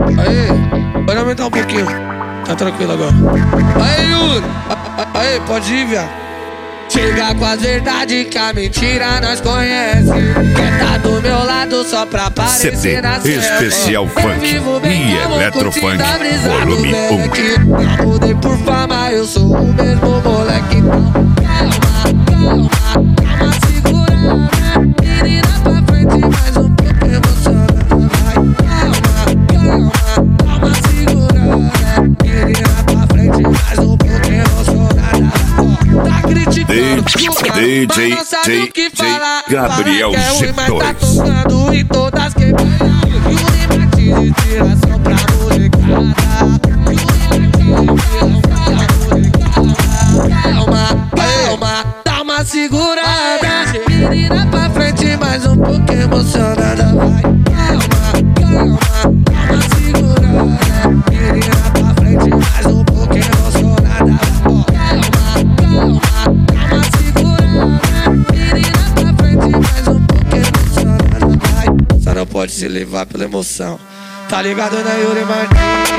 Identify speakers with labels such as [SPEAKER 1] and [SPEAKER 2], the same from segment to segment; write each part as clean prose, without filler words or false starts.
[SPEAKER 1] Aí, pode aumentar um pouquinho. Tá tranquilo agora. Aí, Yuri. Aí, pode ir, viado. Chega com as verdades que a mentira nós conhece. Quer tá do meu lado só pra aparecer
[SPEAKER 2] CD
[SPEAKER 1] na cena.
[SPEAKER 2] Especial Funk e Eletrofunk Volume 1.
[SPEAKER 1] Não mudei por fama, eu sou o mesmo moleque. Calma, calma, segura. Menina pra frente, mais um pouco emocionada. Calma, segura. Menina pra frente, mais um pouco emocionada. Tá criticando,
[SPEAKER 2] DJ
[SPEAKER 1] mas não sabe o que falar.
[SPEAKER 2] Gabriel
[SPEAKER 1] Fala que é ruim, mas tá
[SPEAKER 2] G2.
[SPEAKER 1] tocando em todas quebradas. Yuri Martins, inspiração pra molecada. Calma, dá uma segurada. Menina pra frente, mais um pouco emocionada. Vai, calma, dá uma segurada. Menina pra frente, mais um pouco emocionada. Calma, dá uma segurada. Menina pra frente, mais um pouco emocionada. Vai, só não pode se levar pela emoção. Tá ligado, né, Yuri Martins?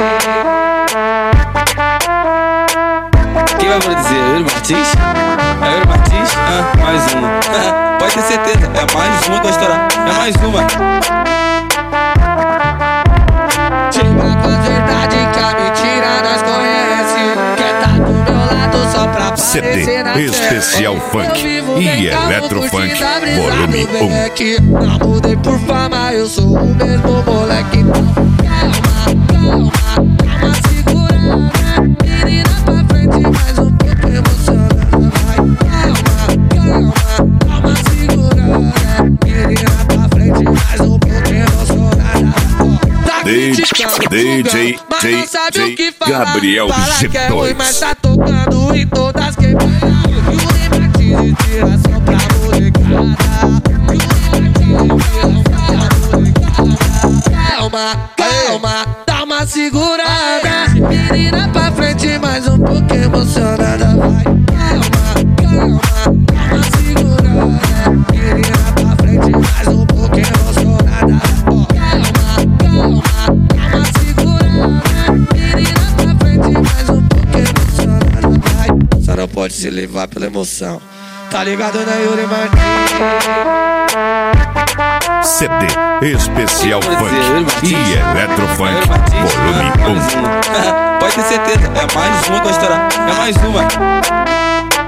[SPEAKER 3] Quem vai dizer? Yuri Martins? É Yuri Martins? Ah, mais uma. Pode ter certeza, é mais uma que vai estourar. É mais uma.
[SPEAKER 1] Chega com a verdade que a mentira nós conhece. Quer tá do meu lado só pra aparecer na
[SPEAKER 2] CD Especial Funk e Eletrofunk Volume 1.
[SPEAKER 1] Não mudei por fama, eu sou o mesmo moleque. Calma, segura. Menina pra frente, mais um pouco emocionada. Calma, segura. Menina pra frente, mais um pouco emocionada. Tá criticando,
[SPEAKER 2] DJ
[SPEAKER 1] mas não sabe o que falar.
[SPEAKER 2] Gabriel
[SPEAKER 1] Fala que é ruim,
[SPEAKER 2] G2.
[SPEAKER 1] mas tá tocando em todas quebradas. Yuri Martins, inspiração pra molecada. Calma, dá uma segurada. Menina pra frente, mais um pouco emocionada. Vai, calma, dá uma segurada. Menina pra frente, mais um pouco emocionada. Calma, dá uma segurada. Menina pra frente, mais um pouco emocionada. Vai, só não pode se levar pela emoção. Tá ligado, né, Yuri Martins?
[SPEAKER 2] CD Especial Funk e Eletrofunk Volume 1.
[SPEAKER 3] Pode ter certeza, é mais uma que vai estourar. É mais uma.